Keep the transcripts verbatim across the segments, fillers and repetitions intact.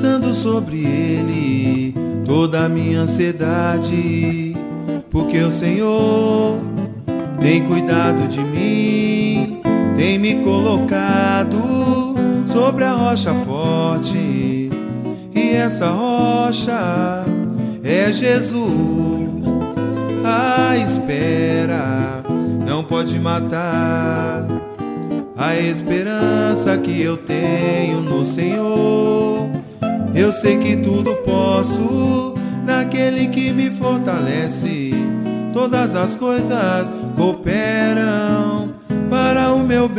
lançando sobre Ele toda a minha ansiedade, porque o Senhor tem cuidado de mim, tem me colocado sobre a rocha forte, e essa rocha é Jesus. A espera não pode matar a esperança que eu tenho no Senhor. Eu sei que tudo posso naquele que me fortalece. Todas as coisas cooperam para o meu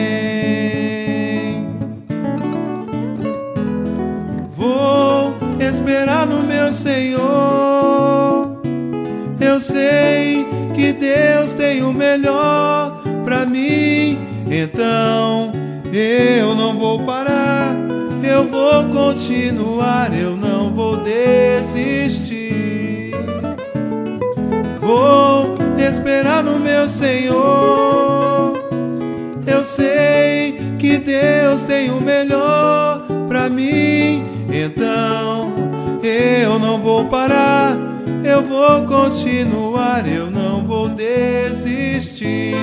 bem. Vou esperar no meu Senhor. Eu sei que Deus tem o melhor pra mim. Então eu não vou parar, eu vou continuar, eu não vou desistir. Vou esperar no meu Senhor. Eu sei que Deus tem o melhor pra mim. Então eu não vou parar, eu vou continuar, eu não vou desistir.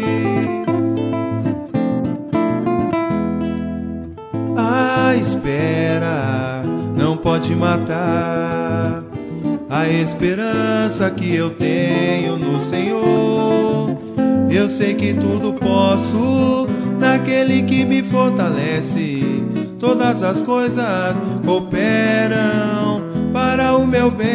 A espera não pode matar a esperança que eu tenho no Senhor. Eu sei que tudo posso naquele que me fortalece. Todas as coisas cooperam para o meu bem.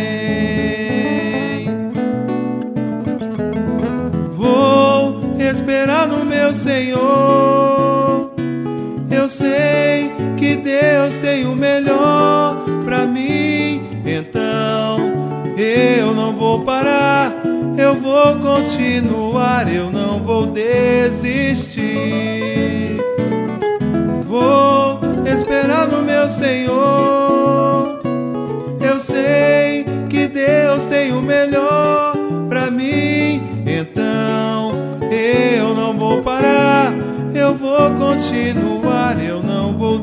Vou esperar no meu Senhor. Eu sei que Deus tem o melhor pra mim. Então eu não vou parar, eu vou continuar, eu não vou desistir. Vou esperar no meu Senhor. Eu sei que Deus tem o melhor pra mim. Então eu não vou parar, eu vou continuar, eu não vou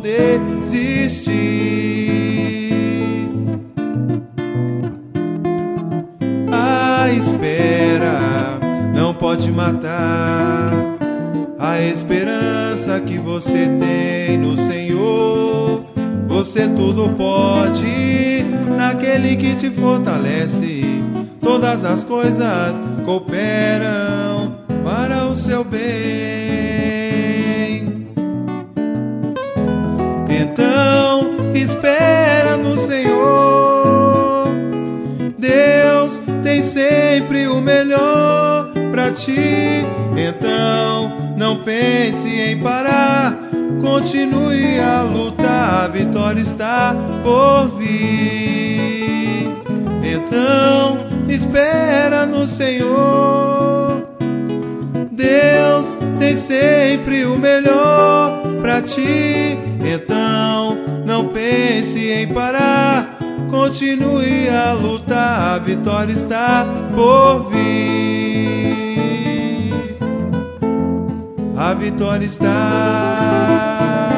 desistir. A espera não pode matar a esperança que você tem no Senhor. Você tudo pode naquele que te fortalece. Todas as coisas cooperam para o seu bem. Então espera no Senhor. Deus tem sempre o melhor pra ti. Então não pense em parar, continue a lutar, a vitória está por vir. Então espera no Senhor. Deus tem sempre o melhor pra ti. Então não pense em parar, continue a lutar, a vitória está por vir. A vitória está